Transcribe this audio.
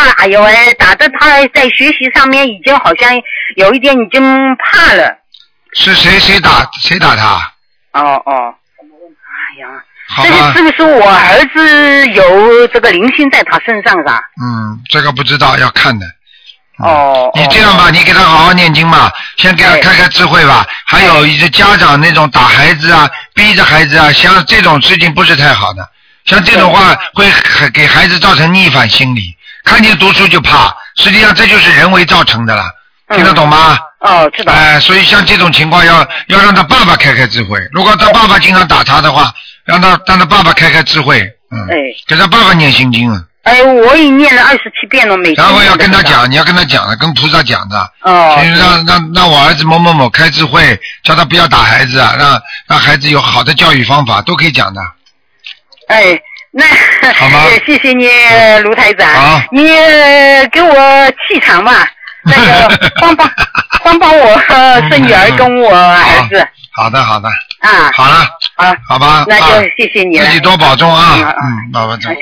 哎呦哎，打的他在学习上面已经好像有一点已经怕了。 是谁打他？ 哦，哎呀， 好吧， 这个是不是我儿子有这个灵性在他身上上？ 这个不知道，要看的。你这样吧，你给他好好念经嘛，先给他开智慧吧。还有一些家长那种打孩子啊，逼着孩子啊，像这种事情不是太好的。像这种话会给孩子造成逆反心理，看见读书就怕，实际上这就是人为造成的了，听得懂吗？ 知道。 所以像这种情况要让他爸爸开智慧。如果他爸爸经常打他的话，让他爸爸开智慧，给他爸爸念心经啊。 我已念了27遍了，每天。然后要跟他讲，你要跟他讲的，跟菩萨讲的。让我儿子某某某开智慧，叫他不要打孩子啊，让孩子有好的教育方法，都可以讲的。 那好吗？ 谢谢你，卢台长。 好， 你给我气场吧，那个帮我孙女儿跟我儿子。 好的。 好了。 好了。好吧。 那就谢谢你了。 自己多保重啊。保重。